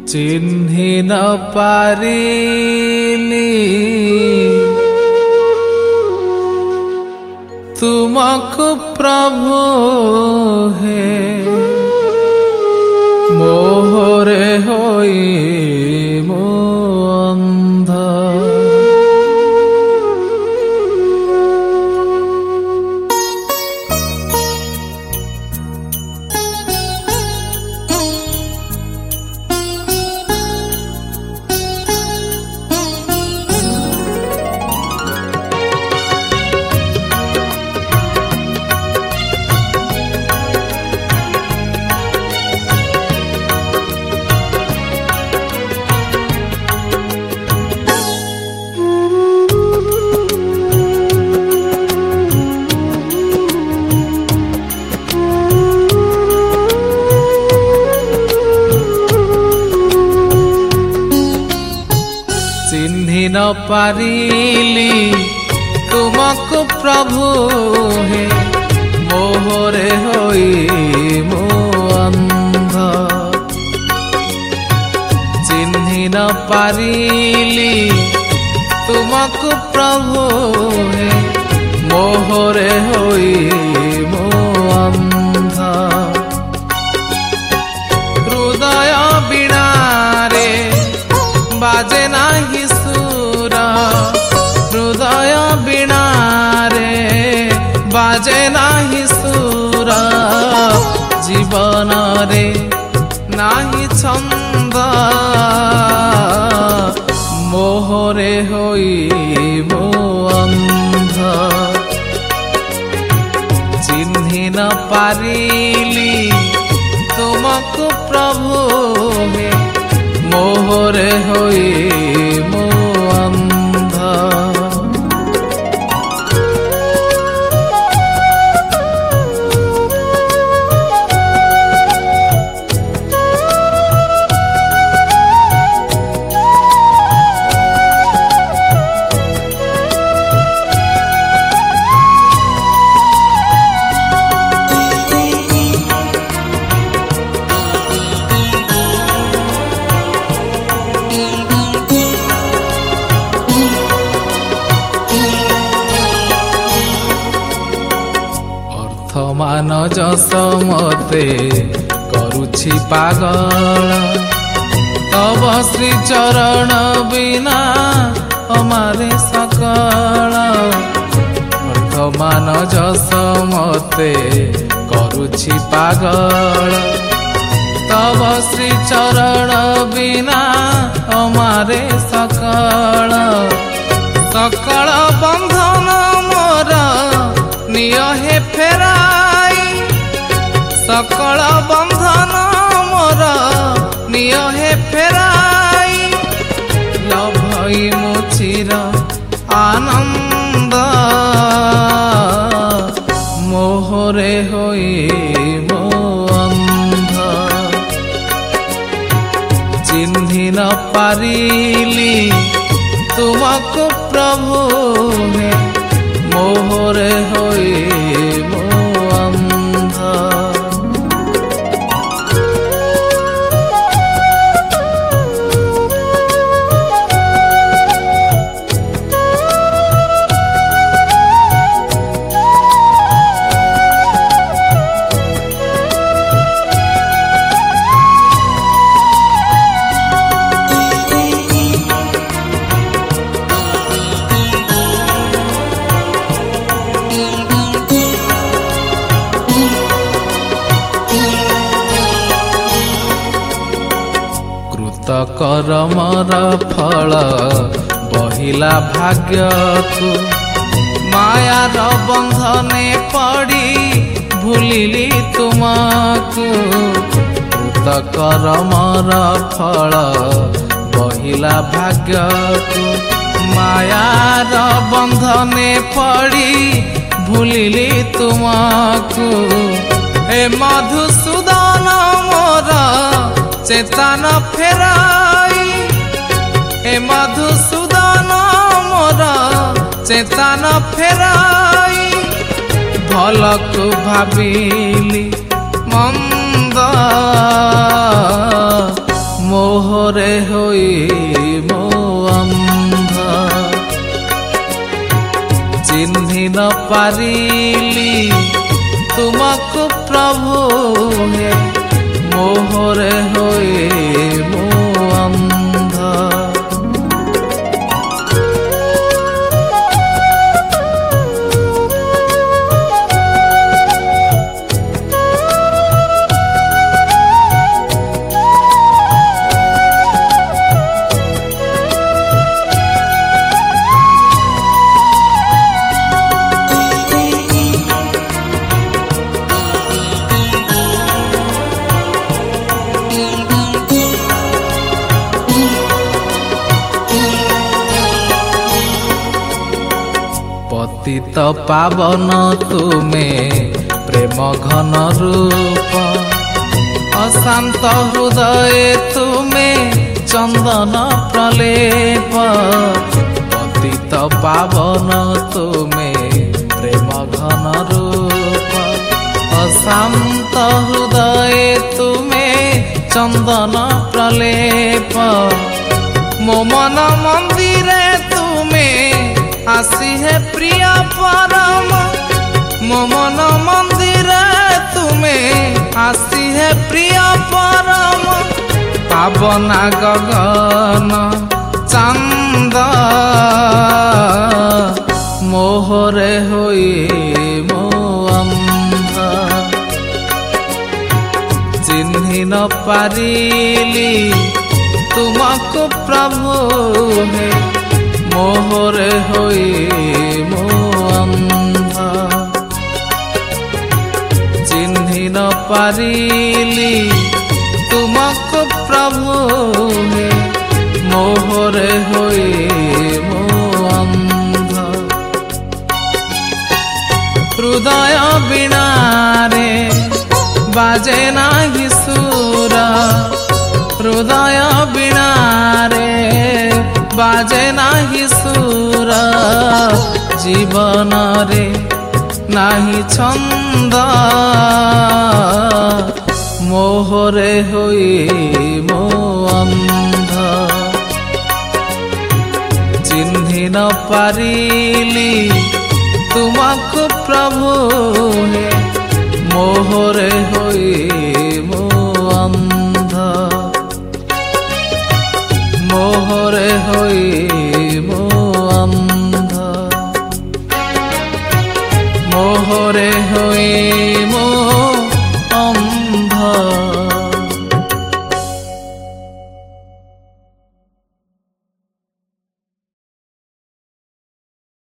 चिन्हि न पारिली तुमको प्रभु हे मोहरे होई मो अंध। चिन्हि न पारिली तुमको प्रभु हे मोहरे होई मो अंध। चिन्हि न पारिली तुमको प्रभु हे मोहरे होई मो अंध। हृदय बीणारे बाजे नाही सुर हृदय बीणारे बाजे नाही सुर जीवन रे नाही छंद मोहरे होई मो अंध। चिन्हि न पारिली तुमको प्रभु हे मोहरे होई मो अंध। मान जस मते करुछि पागल तब श्री चरण बिना हमारे सकल। मान जस मते करुछि पागल तब श्री चरण बिना हमारे सकल। सकल बंधन मोर निय हे फेराई सकल बंधन मोर निय हे फेराई लभई मो चिर आनंद मोहरे होई मो अंध। चिन्हि न पारिली तुमको प्रभु हे मोहरे होई मो अंध। करमर फल बहिला भाग्य को मायार बंधने पड़ी भूलिली तुमको। करमर फल बहिला भाग्य को मायार बंधने पड़ी भूलिली तुमको। हे मधुसूदन मोर चेतन फेराई हे मधुसूदन मोर चेतन फेराई भलकु भाविली मंद मोह मोहरे होई मो अंध चिन्हि न पारिली तुमको प्रभु हे मोहरे होई मो अंध पतित पावन तुमे प्रेम घन रूप अशांत हृदय तुमे चंदन प्रलेप पतित पावन तुमे प्रेम घन रूप अशांत हृदय तुमे चंदन प्रलेप मो मन मंदिर तुमे आसी है प्रिय परम मो मन मंदिर तुम्हें आसी है प्रिय परम पावना गगन चंद मोहरे होई मो अंध चिन्हि न पारिली तुमको प्रभु है मोहरे होई मो अंध चिन्हि न पारिली तुमको प्रभु हे मोहरे होई मो अंध हृदय बीणारे बाजे नाही सुर हृदय बीणारे बाजे नाही सुर जीवन रे नाही छंद मोहरे होई मो अंध चिन्हि न पारिली तुमको प्रभु हे मोहरे होई मो अंध मोहरे होई